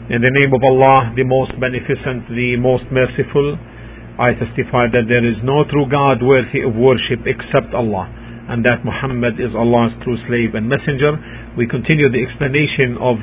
In the name of Allah, the most beneficent, the most merciful, I testify that there is no true God worthy of worship except Allah, and that Muhammad is Allah's true slave and messenger. We continue the explanation of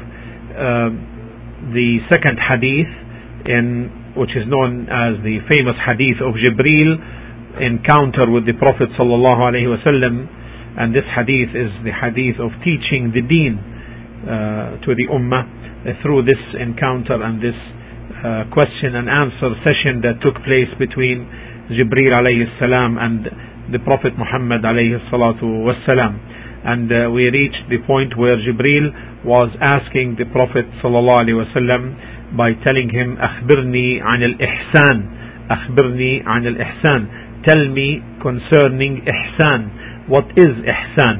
the second hadith, which is known as the famous hadith of Jibreel encounter with the Prophet sallallahu alaihi wasallam. And this hadith is the hadith of teaching the deen to the ummah through this encounter and this question and answer session that took place between Jibreel alayhi salam and the Prophet Muhammad alayhi salatu wassalam. And we reached the point where Jibreel was asking the Prophet sallallahu alayhi wasallam by telling him, أخبرني عن الإحسان, أخبرني عن الإحسان, tell me concerning ihsan. What is ihsan?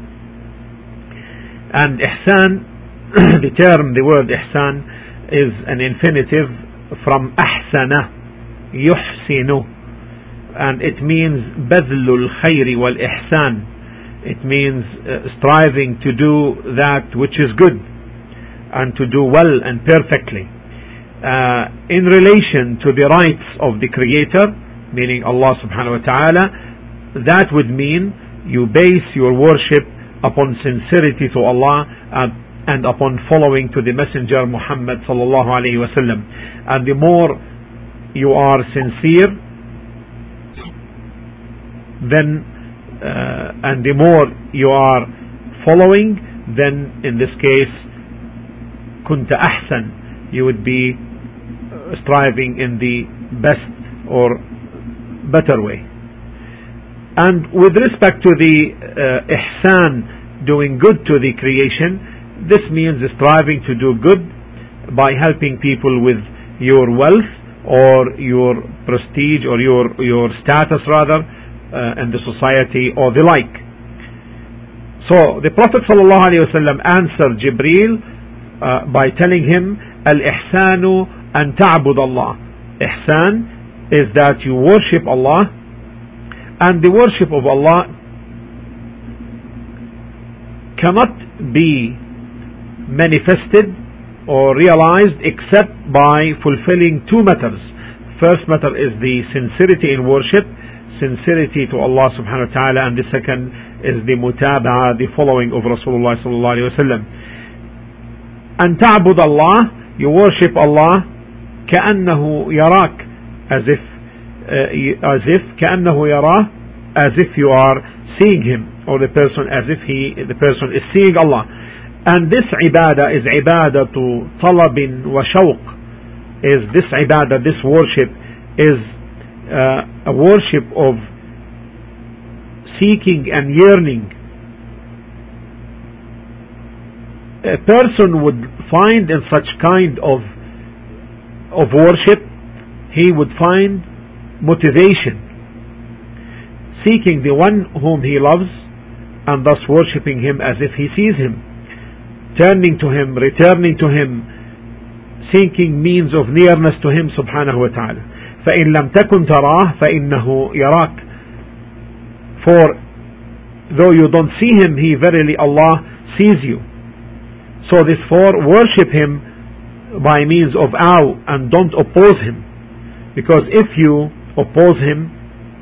And ihsan, the word ihsan is an infinitive from ahsana, yuhsinu, and it means badlul khayri wal ihsan. It means striving to do that which is good and to do well and perfectly. In relation to the rights of the Creator, meaning Allah subhanahu wa ta'ala, that would mean you base your worship upon sincerity to Allah and upon following to the Messenger Muhammad sallallahu alayhi wasallam. And the more you are sincere, then and the more you are following, then in this case kunta ahsan, you would be striving in the best or better way. And with respect to the ihsan, doing good to the creation, this means striving to do good by helping people with your wealth or your prestige or your status rather in the society or the like. So the Prophet ﷺ answered Jibreel by telling him, Al-ihsanu an ta'bud Allah. Ihsan is that you worship Allah, and the worship of Allah cannot be manifested or realized except by fulfilling two matters. First matter is the sincerity in worship, sincerity to Allah subhanahu wa ta'ala, and the second is the mutaba'a, the following of Rasulullah sallallahu alayhi wa sallam. And ta'bud Allah, you worship Allah كأنه يراك, as if كأنه يراه, as if you are seeing him, or the person as if the person is seeing Allah. And this ibadah is ibadatu talabin wa shawq. Is this ibadah, this worship is a worship of seeking and yearning. A person would find in such kind of worship, he would find motivation, seeking the one whom he loves and thus worshipping him as if he sees him, turning to him, returning to him, seeking means of nearness to him subhanahu wa ta'ala. فإن لم تكن تراه فإنه يراك. For though you don't see him, he verily Allah sees you. So therefore worship him by means of awe and don't oppose him, because if you oppose him,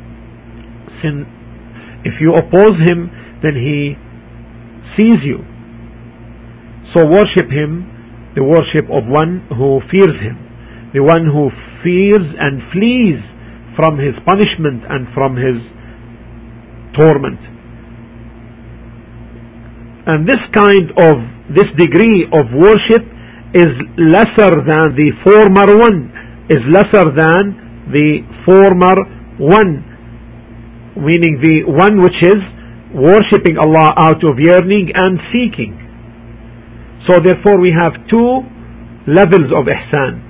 then he sees you. So worship him the worship of one who fears him, the one who fears and flees from his punishment and from his torment. And this degree of worship is lesser than the former one, meaning the one which is worshipping Allah out of yearning and seeking. So therefore we have two levels of ihsan.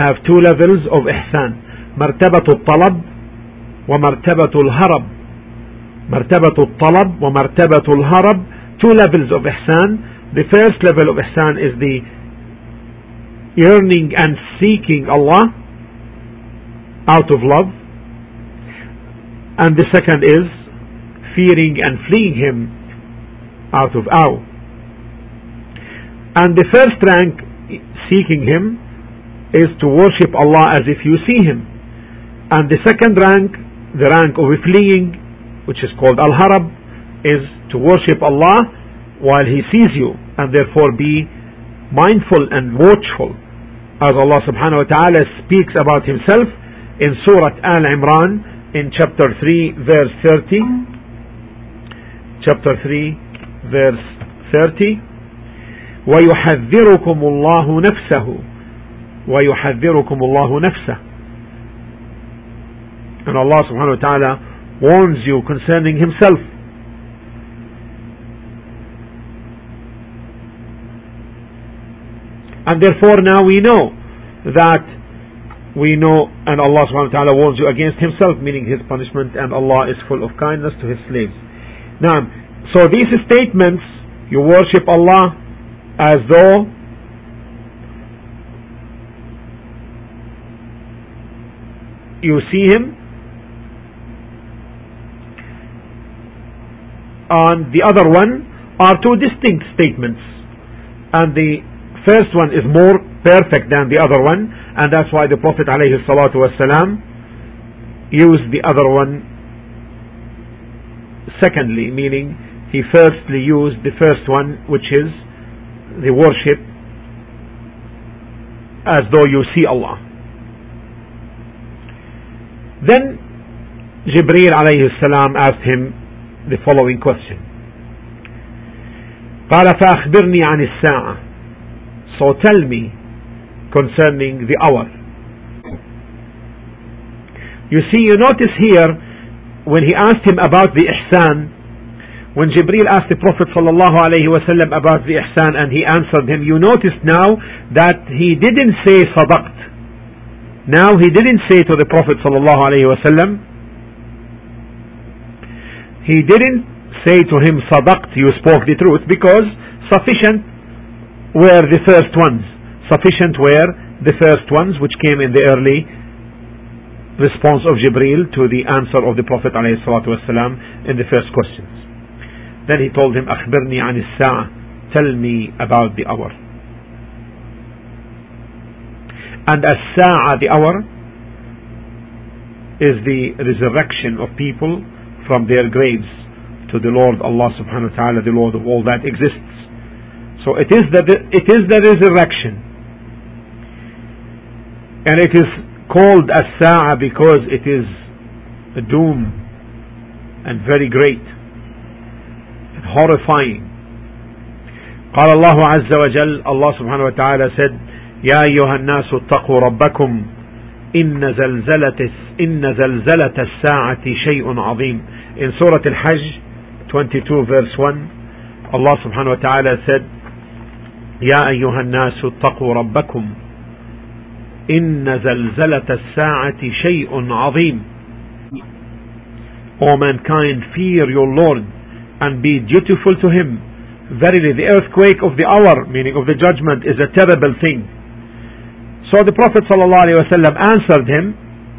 Martabatul talab wa martabatul harab. Martabatul talab wa martabatul harab. Two levels of ihsan. The first level of ihsan is the yearning and seeking Allah out of love, and the second is fearing and fleeing him out of awe. And the first rank seeking Him is to worship Allah as if you see Him. And the second rank, the rank of fleeing, which is called Al-Harab, is to worship Allah while He sees you, and therefore be mindful and watchful, as Allah subhanahu wa ta'ala speaks about Himself in Surah Al-Imran in chapter 3 verse 30. Chapter 3 verse 30. وَيُحَذِّرُكُمُ اللَّهُ نَفْسَهُ وَيُحَذِّرُكُمُ اللَّهُ نَفْسَهُ. And Allah subhanahu wa ta'ala warns you concerning Himself. And therefore now we know, and Allah subhanahu wa ta'ala warns you against Himself, meaning His punishment, and Allah is full of kindness to His slaves. Now, so these statements, you worship Allah as though you see Him, and the other one are two distinct statements, and the first one is more perfect than the other one, and that's why the Prophet alayhi salatu wasalam used the other one secondly, meaning he firstly used the first one, which is the worship as though you see Allah. Then Jibreel alayhi salam asked him the following question. قال فأخبرني عن الساعة. So tell me concerning the hour. You see, you notice here when he asked him about the ihsan, when Jibreel asked the Prophet sallallahu alaihi wasallam about the ihsan and he answered him, you notice now that he didn't say sadaqt. Now he didn't say to the Prophet sallallahu alaihi wasallam, he didn't say to him sadaqt, you spoke the truth, because sufficient were the first ones. Sufficient were the first ones which came in the early response of Jibreel to the answer of the Prophet ﷺ in the first questions. Then he told him, أخبرني عن الساعة, tell me about the hour. And as-sa'a, the hour, is the resurrection of people from their graves to the Lord Allah subhanahu wa ta'ala, the Lord of all that exists. So it is the resurrection, and it is called as-sa'a because it is a doom and very great and horrifying. قال الله عز وجل, Allah subhanahu wa ta'ala said, يا أيها الناس اتقوا ربكم إن زلزلة الساعة شيء عظيم. In Surah Al-Hajj 22 verse 1, Allah subhanahu wa ta'ala said, يا أيها الناس اتقوا ربكم إن زلزلة الساعة شيء عظيم. O mankind, fear your Lord and be dutiful to Him. Verily the earthquake of the hour, meaning of the judgment, is a terrible thing. So the Prophet ﷺ answered him.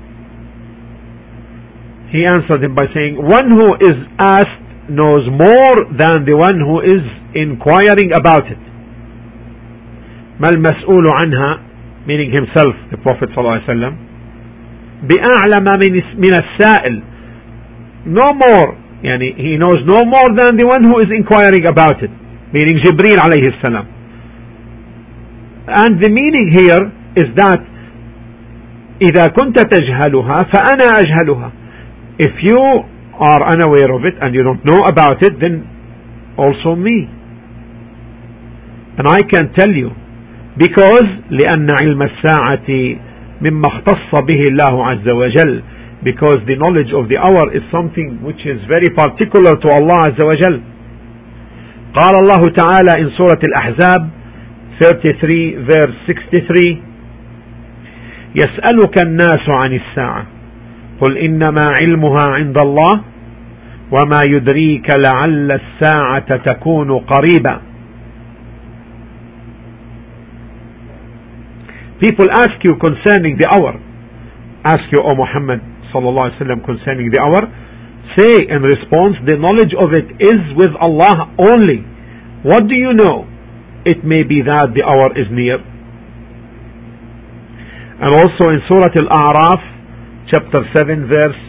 He answered him by saying, one who is asked knows more than the one who is inquiring about it. ما المسؤول عنها, meaning himself, the Prophet ﷺ, بأعلم من السائل, no more, يعني he knows no more than the one who is inquiring about it, meaning Jibreel alayhi salam. And the meaning here is that إذا كنت تجهلها فأنا أجهلها. If you are unaware of it and you don't know about it, then also me. And I can tell you, because لأن علم الساعة مما اختص به الله عز وجل, because the knowledge of the hour is something which is very particular to Allah عز وجل. قال الله تعالى in Surah Al-Ahzab 33 verse 63, يسألك الناس عن الساعة قل إنما علمها عند الله وما يدريك لعل الساعة تكون قريبا. People ask you concerning the hour. Ask you, O Muhammad sallallahu alaihi wasallam, concerning the hour. Say in response, the knowledge of it is with Allah only. What do you know? It may be that the hour is near. And also in Surah Al-A'raf, chapter 7, verse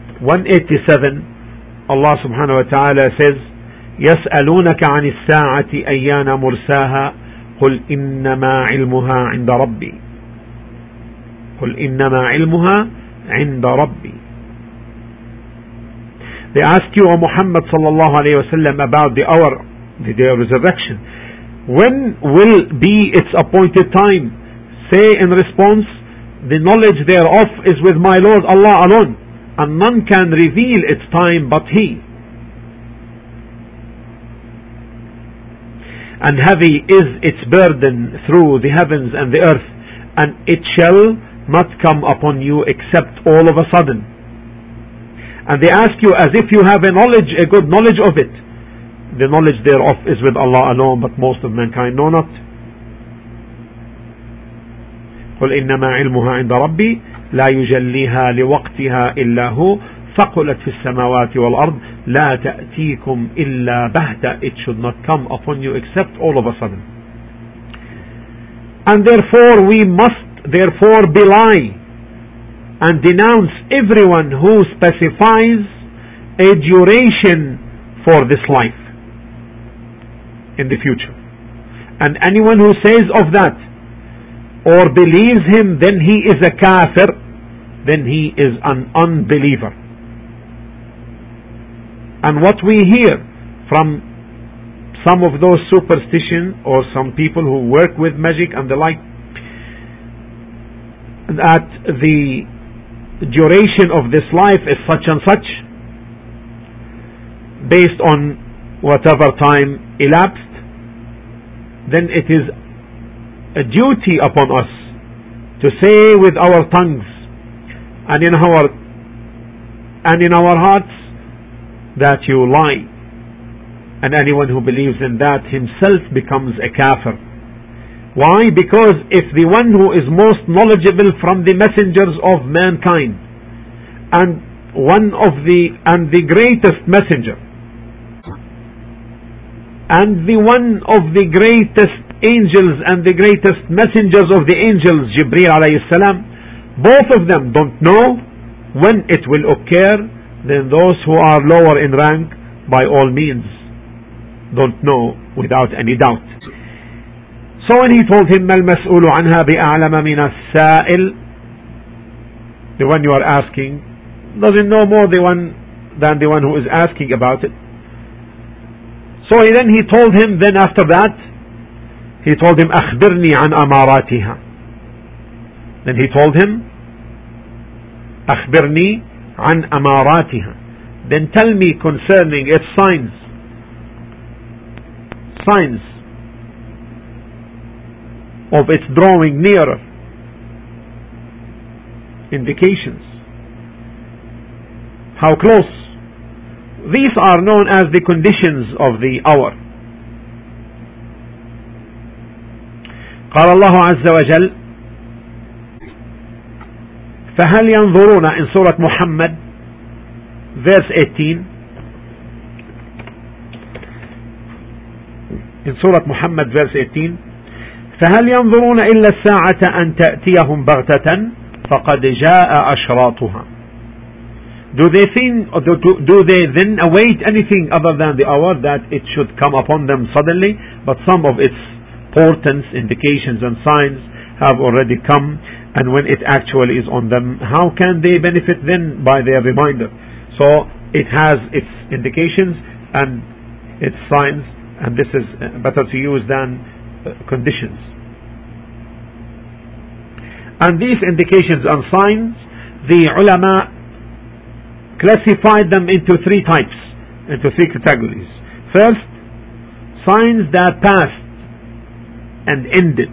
187, Allah subhanahu wa ta'ala says, يسألونك عن الساعة أيان مرساها قل إنما علمها عند ربي قل إنما علمها عند ربي. They ask you, O Muhammad sallallahu alayhi wa sallam, about the hour, the day of resurrection. When will be its appointed time? Say in response, the knowledge thereof is with my Lord Allah alone, and none can reveal its time but He. And heavy is its burden through the heavens and the earth, and it shall not come upon you except all of a sudden. And they ask you as if you have a good knowledge of it. The knowledge thereof is with Allah alone, but most of mankind know not. قل إنما علمها عند ربي لا يجليها لوقتها إلا هو ثقلت في السماوات والأرض لا تأتيكم إلا بهتة. It should not come upon you except all of a sudden. And therefore we must belie and denounce everyone who specifies a duration for this life in the future. And anyone who says of that or believes him, then he is a kafir, then he is an unbeliever. And what we hear from some of those superstition or some people who work with magic and the like, that the duration of this life is such and such, based on whatever time elapsed, then it is a duty upon us to say with our tongues and in our hearts that you lie. And anyone who believes in that himself becomes a kafir. Why? Because if the one who is most knowledgeable from the messengers of mankind and the greatest messenger and the one of the greatest angels and the greatest messengers of the angels, Jibreel alayhi salam, both of them don't know when it will occur, then those who are lower in rank by all means don't know without any doubt. So when he told him, مَا الْمَسْئُولُ عَنْهَا بِأَعْلَمَ مِنَ السَّائِلِ, the one you are asking doesn't know more than the one who is asking about it. So then he told him, then after that, he told him, أخبرني عن أماراتها. Then he told him, أخبرني عن أماراتها. Then tell me concerning its signs. Signs of its drawing nearer. Indications. How close. These are known as the conditions of the hour. قال الله عز وجل فهل ينظرون in Surah Muhammad verse 18, in Surah Muhammad verse 18, فهل ينظرون إلا الساعة أن تأتيهم بغتة فقد جاء أشراطها. Do they then await anything other than the hour that it should come upon them suddenly? But some of its portents, indications and signs have already come, and when it actually is on them, how can they benefit then by their reminder? So it has its indications and its signs, and this is better to use than conditions. And these indications and signs, the ulama classified them into three types, into three categories. First, signs that passed and ended.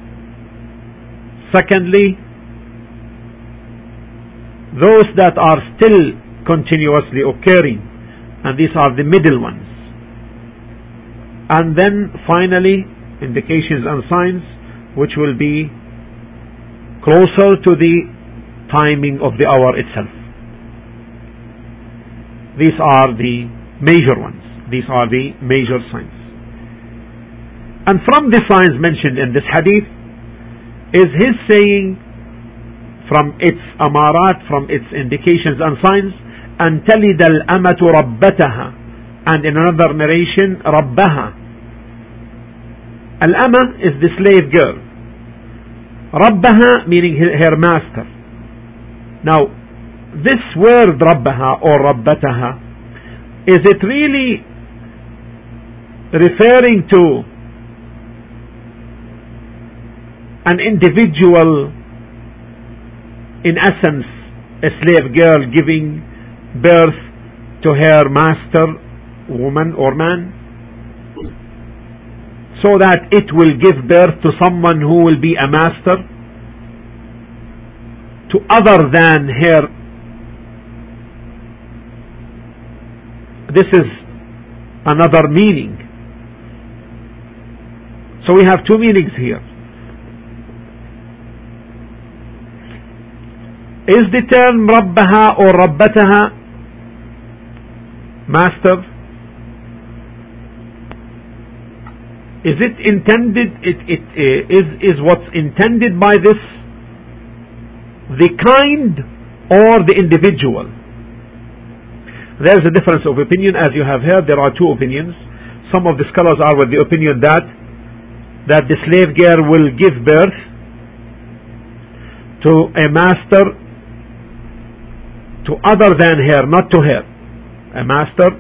Secondly, those that are still continuously occurring, and these are the middle ones. And then finally, indications and signs which will be closer to the timing of the hour itself. These are the major ones. These are the major signs. And from the signs mentioned in this hadith is his saying from its amarat, from its indications and signs. أن تلد الأمة ربتها, and in another narration ربها. Al-ama is the slave girl. Rabbaha meaning her master. Now, this word Rabbaha or Rabbataha, is it really referring to an individual, in essence, a slave girl giving birth to her master, woman or man, so that it will give birth to someone who will be a master to other than her? This is another meaning. So we have two meanings here. Is the term Rabbaha or Rabbataha master? Is it intended, is what's intended by this the kind or the individual? There's a difference of opinion. As you have heard, there are two opinions. Some of the scholars are with the opinion that the slave girl will give birth to a master to other than her, not to her. A master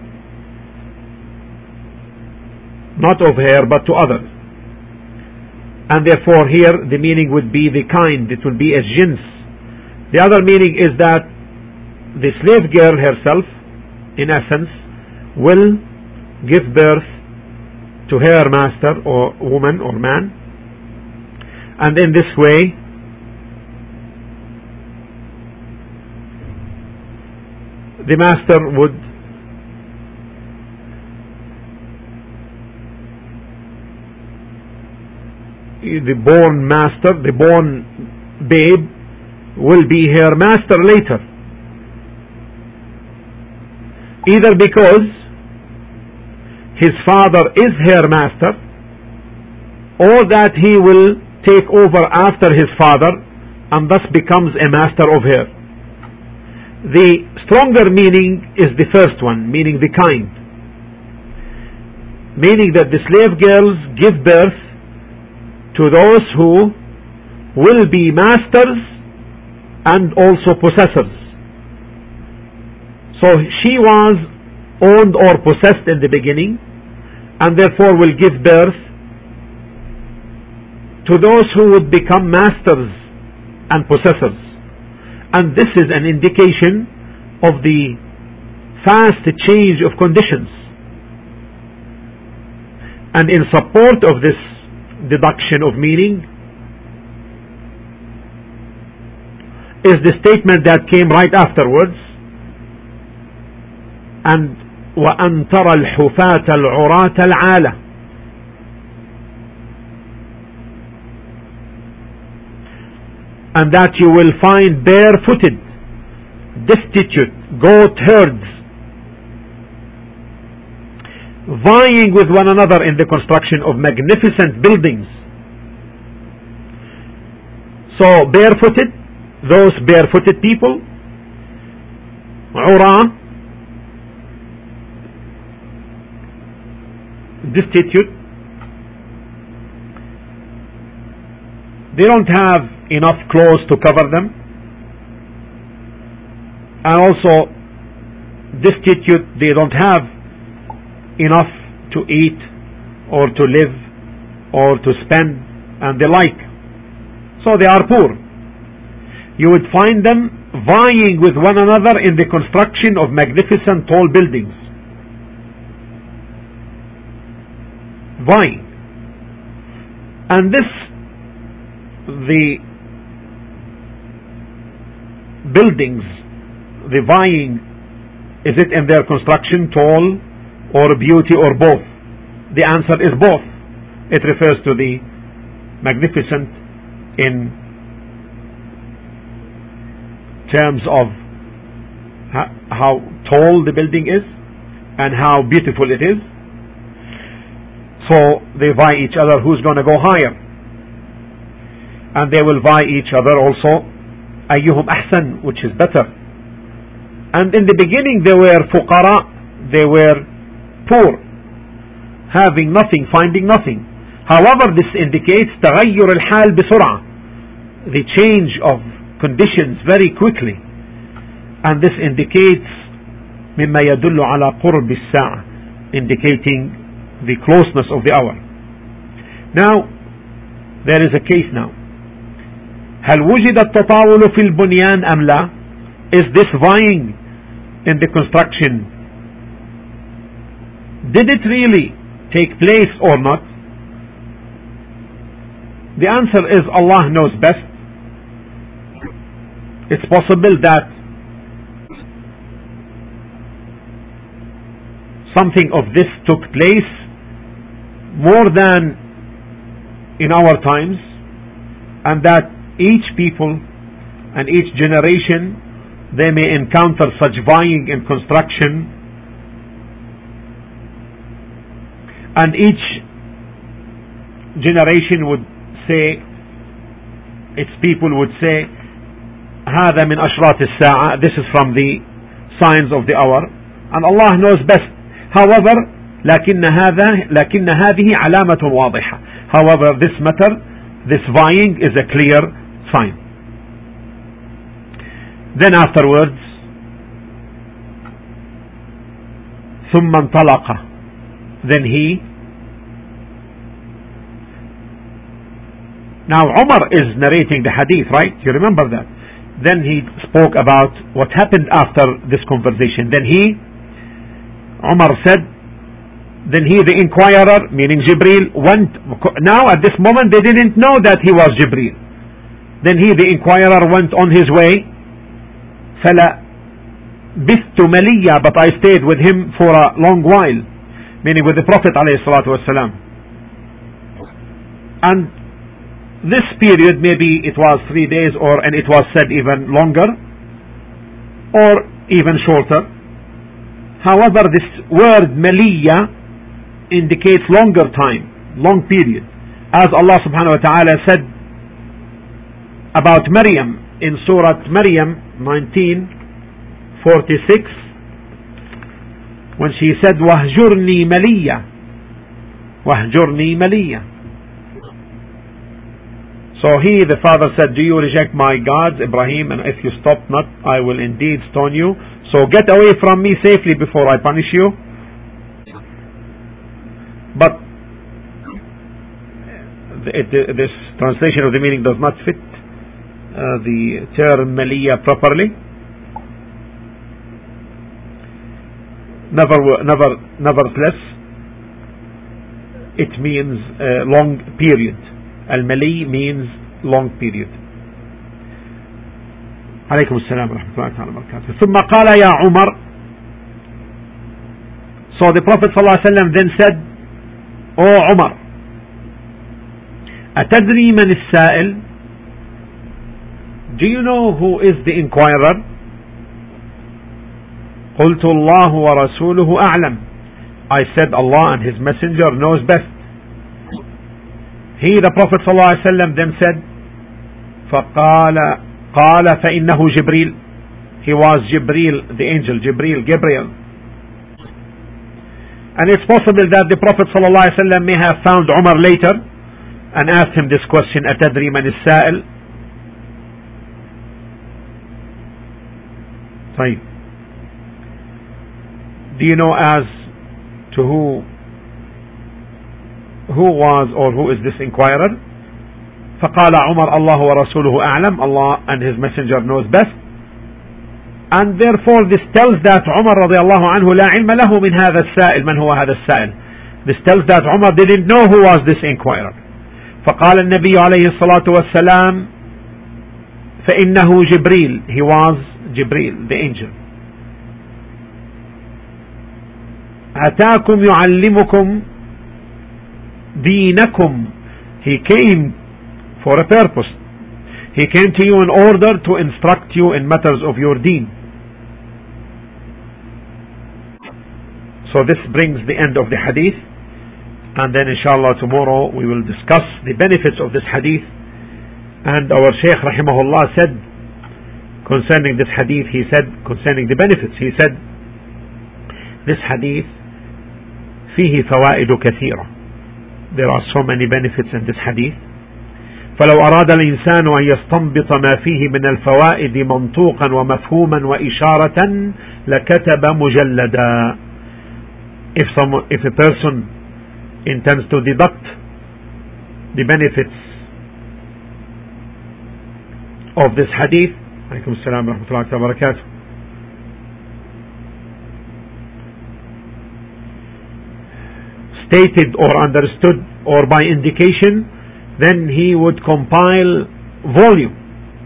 not of her but to others, and therefore here the meaning would be the kind, it will be a jins. The other meaning is that the slave girl herself, in essence, will give birth to her master or woman or man, and in this way the master would the born master, the born babe, will be her master later, either because his father is her master, or that he will take over after his father and thus becomes a master of her. The stronger meaning is the first one, meaning the kind, meaning that the slave girls give birth to those who will be masters and also possessors. So she was owned or possessed in the beginning, and therefore will give birth to those who would become masters and possessors. And this is an indication of the fast change of conditions. And in support of this deduction of meaning is the statement that came right afterwards, and وَأَن تَرَى الْحُفَاةَ الْعُرَاةَ الْعَالَةَ, and that you will find barefooted, destitute goat herds vying with one another in the construction of magnificent buildings. So barefooted, those barefooted people, ura, destitute, they don't have enough clothes to cover them, and also destitute, they don't have enough to eat or to live or to spend and the like. So they are poor. You would find them vying with one another in the construction of magnificent tall buildings. Vying. And this, the buildings, the vying, is it in their construction tall or beauty or both? The answer is both. It refers to the magnificent in terms of how tall the building is and how beautiful it is. So they vie each other who's going to go higher, and they will vie each other also أيهم أحسن, which is better. And in the beginning they were fuqara, they were poor, having nothing, finding nothing. However, this indicates تغير الحال بسرعة, the change of conditions very quickly, and this indicates مما يدل على قرب الساعة, indicating the closeness of the hour. Now there is a case now. هل وجد التطاول في البنيان أم لا? Is this vying in the construction, did it really take place or not? The answer is Allah knows best. It's possible that something of this took place more than in our times, and that each people and each generation, they may encounter such vying in construction, and each generation would say, its people would say, هذا من أشراط الساعة, this is from the signs of the hour, and Allah knows best. However, لكن هذه علامة واضحة. However, this matter, this vying is a clear sign. Then afterwards, ثم انطلق, then he. Now Umar is narrating the hadith, right? You remember that. Then he spoke about what happened after this conversation. Then Umar said, then he, the inquirer, meaning Jibreel, went. Now at this moment they didn't know that he was Jibreel. Then he, the inquirer, went on his way. فلا بثت مليا, but I stayed with him for a long while, meaning with the Prophet ﷺ. And this period, maybe it was 3 days, and it was said even longer or even shorter. However, this word maliya indicates longer time, long period, as Allah subhanahu wa ta'ala said about Maryam in Surah Maryam 1946, when she said wahjurni maliya, wahjurni maliya. So he, the father, said, do you reject my gods, Ibrahim, and if you stop not, I will indeed stone you. So get away from me safely before I punish you. But this translation of the meaning does not fit the term maliya properly. Nevertheless, it means long period. Al-Mali means long period. عليكم السلام ورحمة الله وبركاته. ثم قال يا عمر. So the Prophet ﷺ then said, O Umar, أتدري من السائل? Do you know who is the inquirer? قلت الله ورسوله أعلم. I said, Allah and His Messenger knows best. He, the Prophet ﷺ, then said, قال فإنه جبريل. He was Jibreel, the angel, Gabriel. And it's possible that the Prophet ﷺ may have found Umar later and asked him this question, أتدري من السائل? طيب. Do you know as to who was or who is this inquirer? فقال عمر الله ورسوله أعلم. Allah and His Messenger knows best. And therefore this tells that Umar رضي الله عنه لا علم له من هذا السائل. من هو هذا السائل? This tells that Umar didn't know who was this inquirer. فقال النبي عليه الصلاة والسلام فإنه جبريل. He was Jibreel, the angel. أتاكم يعلمكم دينكم. He came for a purpose. He came to you in order to instruct you in matters of your deen. So this brings the end of the hadith, and then inshallah tomorrow we will discuss the benefits of this hadith. And our Shaykh rahimahullah said concerning this hadith, he said, concerning the benefits, he said, this hadith فيه فوائد كثيرة. There are so many benefits in this hadith. فلو أراد الإنسان أن يستنبط ما فيه من الفوائد منطوقا ومفهوما وإشارة لكتب مجلدا. If a person intends to deduct the benefits of this hadith, عليكم السلام ورحمة الله وبركاته, stated or understood or by indication, then he would compile volume.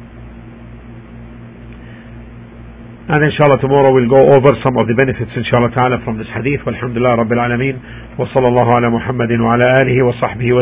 And inshallah tomorrow we'll go over some of the benefits inshallah ta'ala from this hadith. Walhamdulillah Rabbil Alameen. Wa sallallahu ala Muhammadin wa ala alihi wa sahbihi wa